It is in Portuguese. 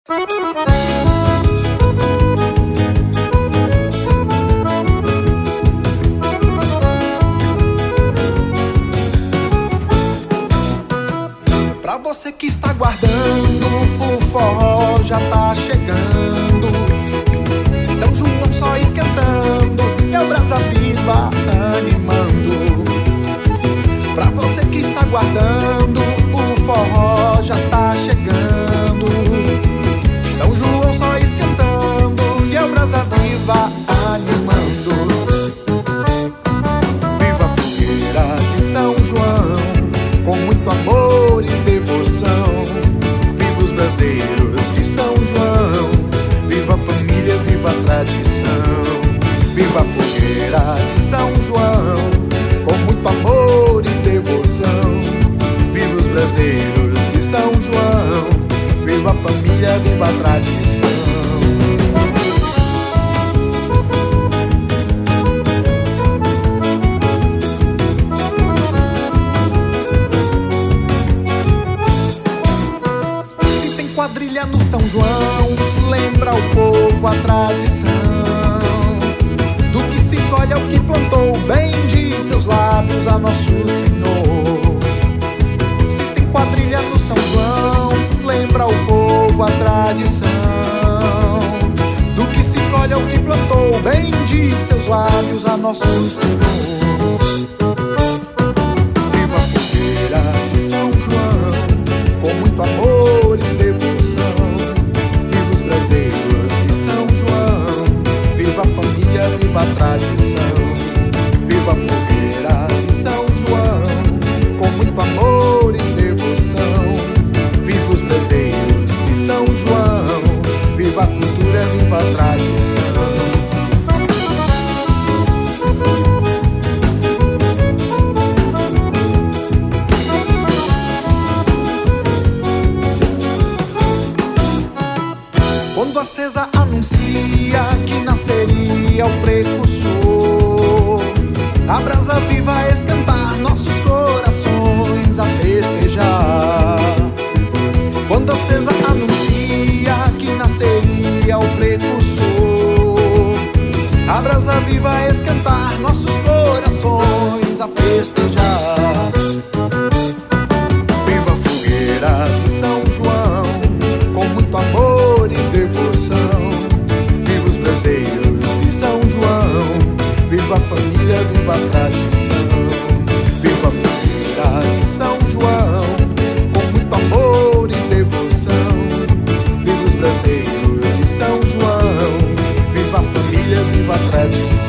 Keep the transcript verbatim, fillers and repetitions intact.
Pra você que está aguardando, o forró já tá chegando. São João só esquentando e a brasa viva animando. Pra você que está aguardando, o forró já tá chegando. São João só esquentando e a brasa viva animando. Viva a fogueira de São João, com muito amor e devoção. Viva os braseiros de São João, viva a família, viva a tradição. Viva a fogueira de São João, com muito amor e devoção. Viva os braseiros de São João, viva a família, viva a tradição. Quadrilha no São João, lembra o povo a tradição do que se colhe ao que plantou, bem de seus lábios a nosso Senhor. Se tem quadrilha no São João, lembra o povo a tradição do que se colhe ao que plantou, bem de seus lábios a nosso Senhor. Viva a fogueira de São João, com muito amor e devoção. Viva os braseiros de São João, viva a família, viva a tradição. Viva a fogueira de São João, com muito amor e devoção. Viva os braseiros de São João, viva a cultura, viva a tradição. Quando a acesa anuncia que nasceria o precursor, a brasa viva a esquentar nossos corações a festejar. Quando a acesa anuncia que nasceria o precursor, a brasa viva a esquentar nossos corações a festejar. Viva a fogueira de São João, com muito amor e devoção. Viva os braseiros de São João, viva a família, viva a tradição. Viva a fogueira de São João, com muito amor e devoção. Viva os braseiros de São João, viva a família, viva a tradição.